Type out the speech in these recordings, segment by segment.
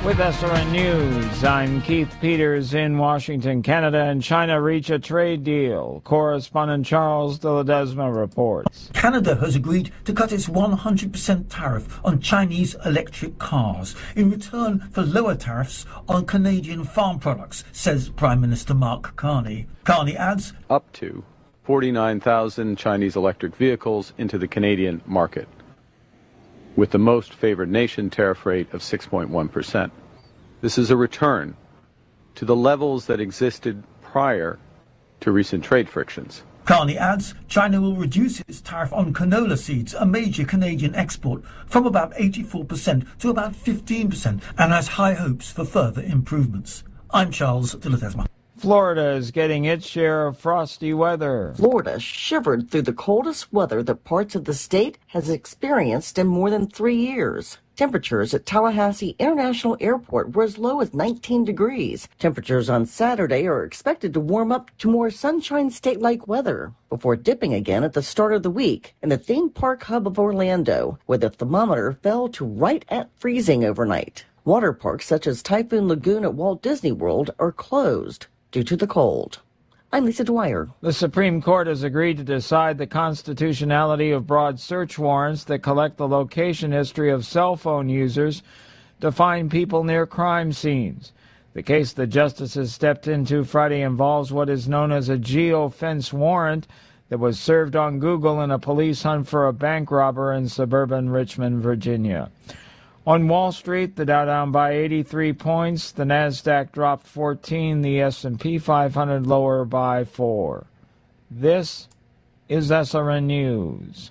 With SRN News, I'm Keith Peters in Washington. Canada and China reach a trade deal. Correspondent Charles de Ledesma reports. Canada has agreed to cut its 100% tariff on Chinese electric cars in return for lower tariffs on Canadian farm products, says Prime Minister Mark Carney. Carney adds, up to 49,000 Chinese electric vehicles into the Canadian market, with the most favored nation tariff rate of 6.1%. This is a return to the levels that existed prior to recent trade frictions. Carney adds China will reduce its tariff on canola seeds, a major Canadian export, from about 84% to about 15% and has high hopes for further improvements. I'm Charles de Ledesma. Florida is getting its share of frosty weather. Florida shivered through the coldest weather that parts of the state has experienced in more than 3 years. Temperatures at Tallahassee International Airport were as low as 19 degrees. Temperatures on Saturday are expected to warm up to more sunshine state-like weather before dipping again at the start of the week in the theme park hub of Orlando, where the thermometer fell to right at freezing overnight. Water parks such as Typhoon Lagoon at Walt Disney World are closed due to the cold. I'm Lisa Dwyer. The Supreme Court has agreed to decide the constitutionality of broad search warrants that collect the location history of cell phone users to find people near crime scenes. The case the justices stepped into Friday involves what is known as a geofence warrant that was served on Google in a police hunt for a bank robber in suburban Richmond, Virginia. On Wall Street, the Dow down by 83 points, the Nasdaq dropped 14, the S&P 500 lower by 4. This is SRN News.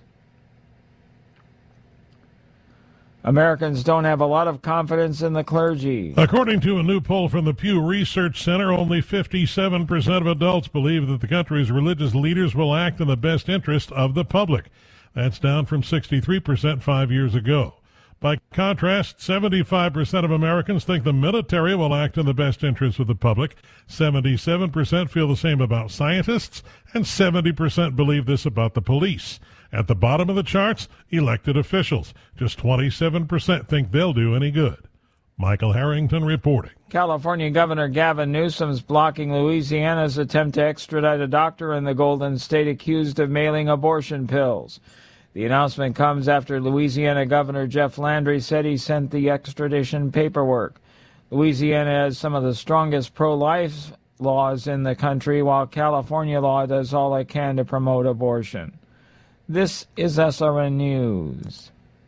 Americans don't have a lot of confidence in the clergy. According to a new poll from the Pew Research Center, only 57% of adults believe that the country's religious leaders will act in the best interest of the public. That's down from 63% 5 years ago. By contrast, 75% of Americans think the military will act in the best interest of the public. 77% feel the same about scientists, and 70% believe this about the police. At the bottom of the charts, elected officials. Just 27% think they'll do any good. Michael Harrington reporting. California Governor Gavin Newsom's blocking Louisiana's attempt to extradite a doctor in the Golden State accused of mailing abortion pills. The announcement comes after Louisiana Governor Jeff Landry said he sent the extradition paperwork. Louisiana has some of the strongest pro-life laws in the country, while California law does all it can to promote abortion. This is SRN News.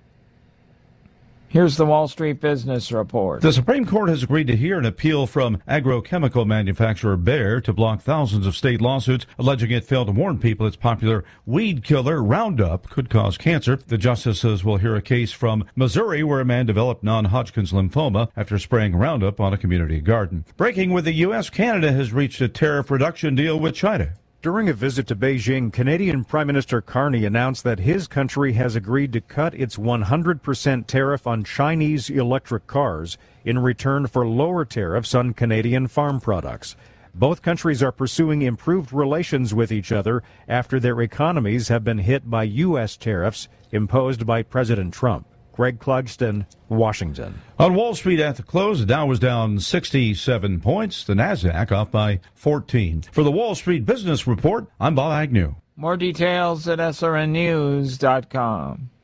Here's the Wall Street Business Report. The Supreme Court has agreed to hear an appeal from agrochemical manufacturer Bayer to block thousands of state lawsuits alleging it failed to warn people its popular weed killer Roundup could cause cancer. The justices will hear a case from Missouri where a man developed non-Hodgkin's lymphoma after spraying Roundup on a community garden. Breaking with the U.S., Canada has reached a tariff reduction deal with China. During a visit to Beijing, Canadian Prime Minister Carney announced that his country has agreed to cut its 100% tariff on Chinese electric cars in return for lower tariffs on Canadian farm products. Both countries are pursuing improved relations with each other after their economies have been hit by U.S. tariffs imposed by President Trump. Greg Clugston, Washington. On Wall Street at the close, the Dow was down 67 points, the Nasdaq off by 14. For the Wall Street Business Report, I'm Bob Agnew. More details at srnnews.com.